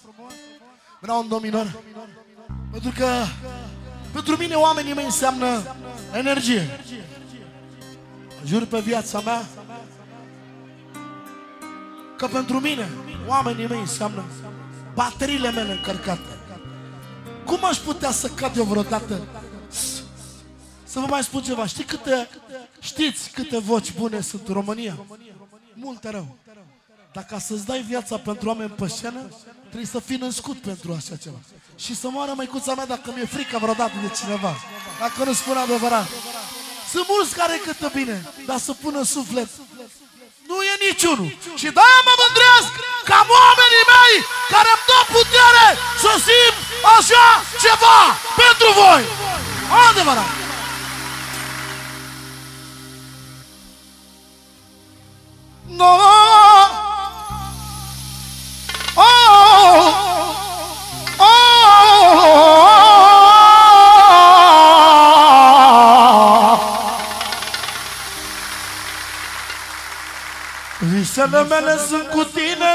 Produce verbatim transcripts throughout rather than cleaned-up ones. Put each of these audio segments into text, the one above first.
Vreau un do minor. Pentru că pentru mine oamenii mei înseamnă energie. Jur pe viața mea că pentru mine oamenii mei înseamnă bateriile mele încărcate. Cum aș putea să cad eu vreodată? Să vă mai spun ceva. Știi câte, știți câte voci bune sunt în România? Multe rău. Dar ca să-ți dai viața pentru oameni pe scenă, trebuie să fii născut pentru așa ceva. Și să moară măicuța mea dacă mi-e frică vreodată de cineva. Dacă nu spun adevărat. Sunt mulți care cântă bine, dar să pună suflet nu e niciunul. Și de-aia mă mândresc că am oamenii mei care îmi dă putere să simt așa ceva pentru voi. Adevărat. No. Oh. Oh. Visele mele sunt cu tine.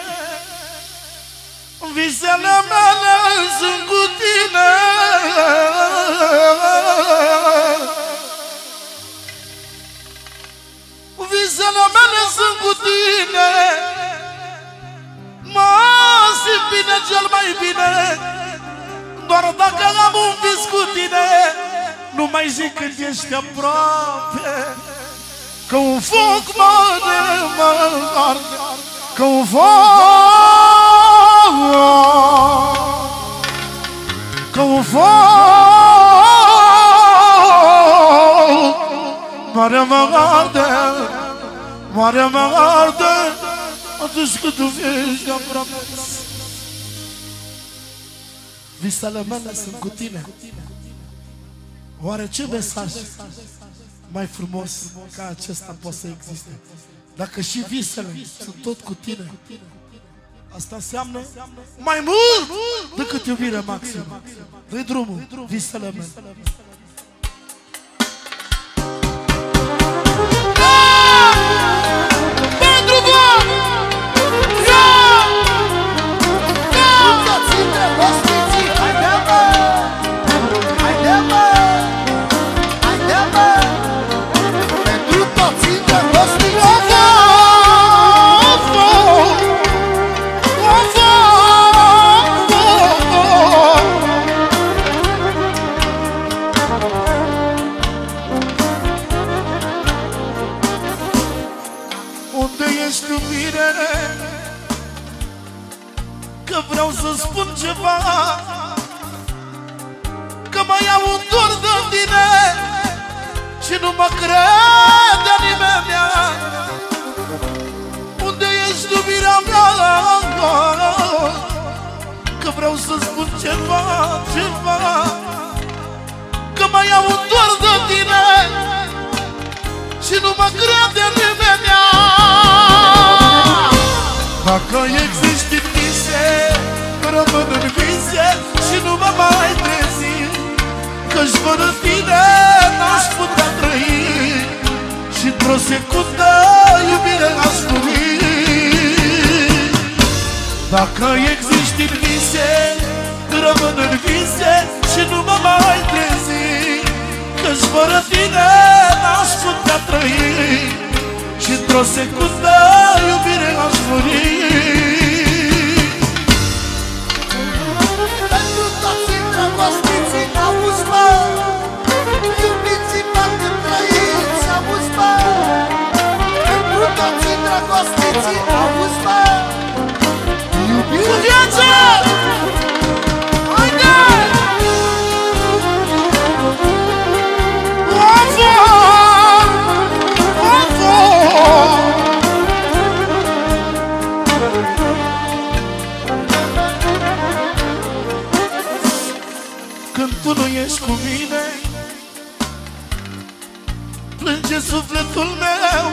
Visele mele sunt cu tine. Visele mele sunt cu tine. Mă simt bine cel mai bine doar dacă am un vis cu tine. Nu mai zic când ești aproape, că un foc mare mă arde, că un foc, că un foc mare mă arde, mare mă arde atunci când tu ești aproape. Visele mele sunt cu tine. Oare ce mesaj mai frumos ca acesta poate să existe? Dacă și visele sunt tot cu tine, asta înseamnă mai mult decât iubire maximă. Dă-i drumul, visele mele. Că vreau să spun ceva, că mai am un dor de tine și nu mă crede nimeni. Unde ești iubirea mea? Că vreau să spun ceva, ceva, că mai am un dor de tine și nu mă crede nimeni. Dacă existi în vise, rămân în vise și nu mă mai trezi, că-și fără tine n-aș putea trăi și într-o secundă iubire aș muri. Dacă existi în vise, rămân în vise și nu mă mai trezi, că-și fără tine n-aș putea trăi și într-o secundă iubire aș muri. Pentru toți îndrăgostiții auzi, mă, iubiți-mă când trăiți, auzi, mă. Pentru toți îndrăgostiții auzi, mă, iubiți cu viață! Haide! Când tu nu ești cu mine, plânge sufletul meu,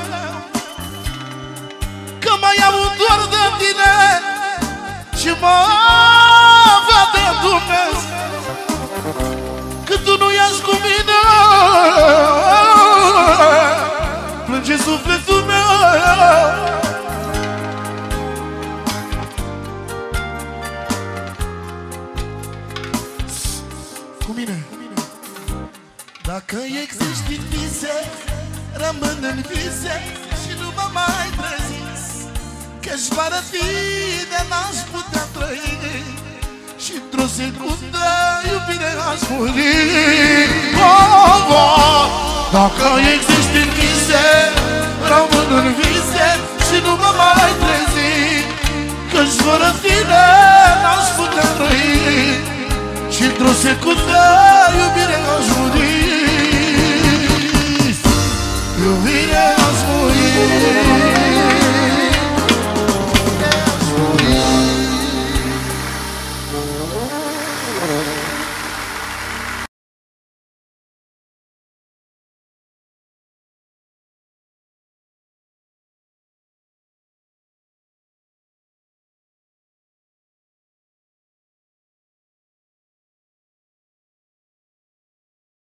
că mai am un dor de tine și mă vede Dumnezeu. Când tu nu ești cu mine, plânge sufletul meu, Dacă existi în vise, rămân în vise și nu mă mai trezis, că-și fără tine n-aș putea trăi și într-o secundă iubire aș muri. Oh, oh. Dacă existi în vise, rămân în vise și nu mă mai trezi, că-și fără tine n-aș putea trăi și într-o secundă iubire aș muri. Iubire aș muri.